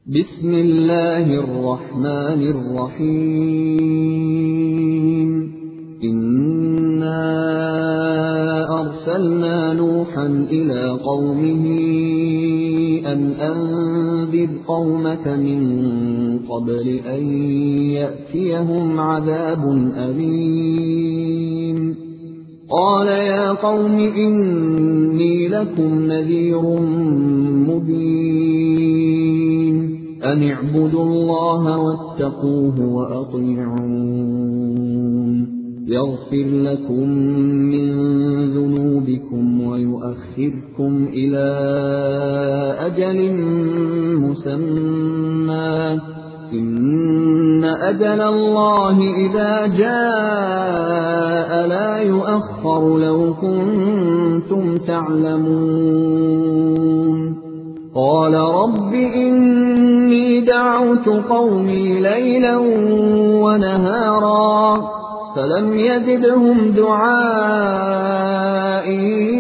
بسم الله الرحمن الرحيم إنا أرسلنا نوحا إلى قومه أن أنذر قومك من قبل أن يأتيهم عذاب أليم قال يا قوم إني لكم نذير مبين أن اعبدوا الله واتقوه وأطيعون يغفر لكم من ذنوبكم ويؤخركم إلى أجل مسمى إن أجل الله إذا جاء لا يؤخر لو كنتم تعلمون قال رب إني دعوت قومي ليلا ونهارا فلم يزدهم دعائي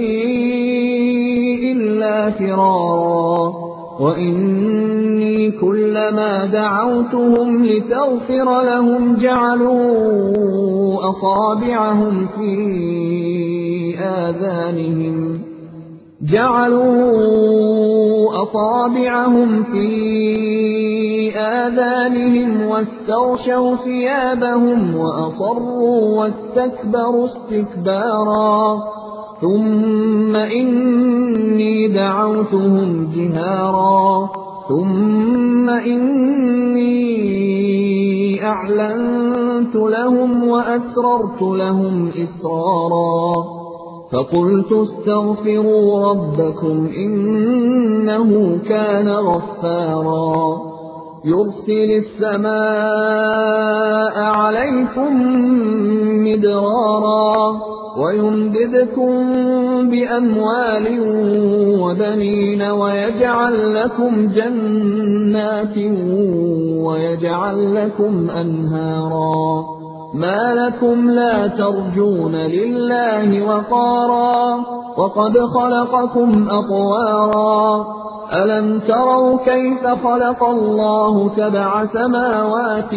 إلا فرارا وإني كلما دعوتهم لتغفر لهم جعلوا أصابعهم في آذانهم واستغشوا ثيابهم وأصروا واستكبروا استكبارا ثم إني دعوتهم جهارا ثم إني أعلنت لهم وأسررت لهم إسرارا فقلت استغفروا ربكم إنه كان غفارا يرسل السماء عليكم مدرارا ويمددكم بأموال وبنين ويجعل لكم جنات ويجعل لكم أنهارا ما لكم لا ترجون لله وقارا وقد خلقكم أطوارا ألم تروا كيف خلق الله 7 سماوات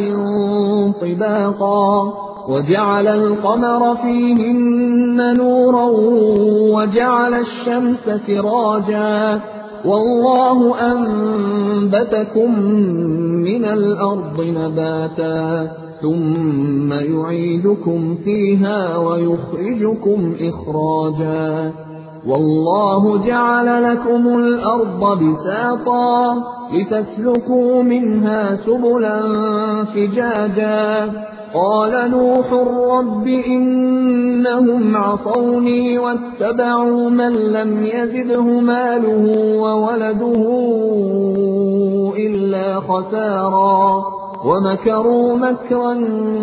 طباقا وجعل القمر فيهن نورا وجعل الشمس سراجا والله أنبتكم من الأرض نباتا ثم يعيدكم فيها ويخرجكم إخراجا والله جعل لكم الأرض بساطا لتسلكوا منها سبلا فجاجا قال نوح رب إنهم عصوني واتبعوا من لم يزده ماله وولده إلا خسارا ومكروا مكرا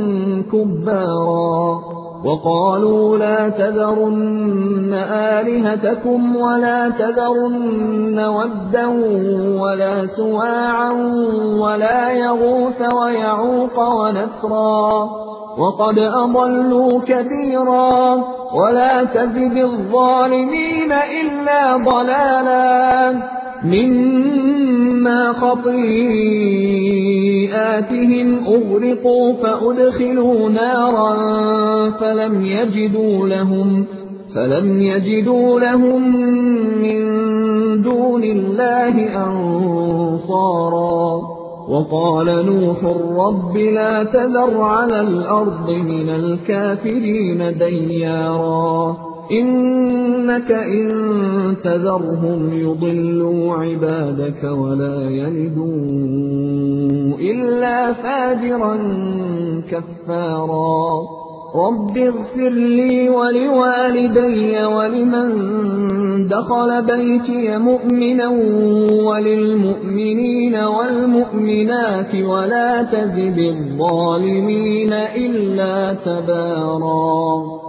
كبارا وقالوا لا تذرن آلهتكم ولا تذرن ودا ولا سواعا ولا يغوث ويعوق ونسرا وقد أضلوا كثيرا ولا تزد الظالمين إلا ضلالا مما خطيئاتهم أغرقوا فأدخلوا نارا فلم يجدوا لهم من دون الله أنصارا وقال نوح رب لا تذر على الأرض من الكافرين ديارا إنك إن تذرهم يضلوا عبادك ولا يلدوا إلا فاجرا كفارا رب اغفر لي ولوالدي ولمن دخل بيتي مؤمنا وللمؤمنين والمؤمنات ولا تزد الظالمين إلا تبارا